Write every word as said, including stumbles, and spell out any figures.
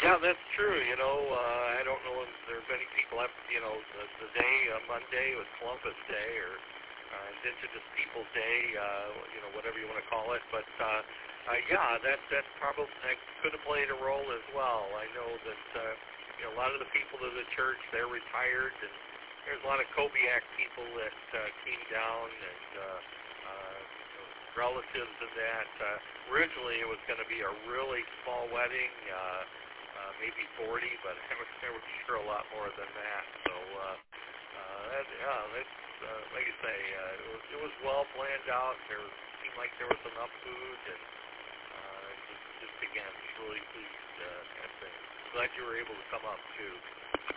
Yeah, that's true. You know, uh, I don't know if there are many people up, you know, the, the day, uh, Monday was Columbus Day or uh, Indigenous Peoples Day, uh, you know, whatever you want to call it. But, uh, uh, yeah, that, that probably that could have played a role as well. I know that, uh, you know, a lot of the people of the church, they're retired, and there's a lot of Kobiak people that uh, came down and uh, uh, relatives of that. Uh, originally, it was going to be a really small wedding. Uh, Uh, maybe forty, but I was never sure a lot more than that. So, uh, uh, that, yeah, that's uh, like I say, uh, it was it was well planned out. There was, seemed like there was enough food, and uh, just, just again, just really pleased uh, at things. Glad you were able to come up too.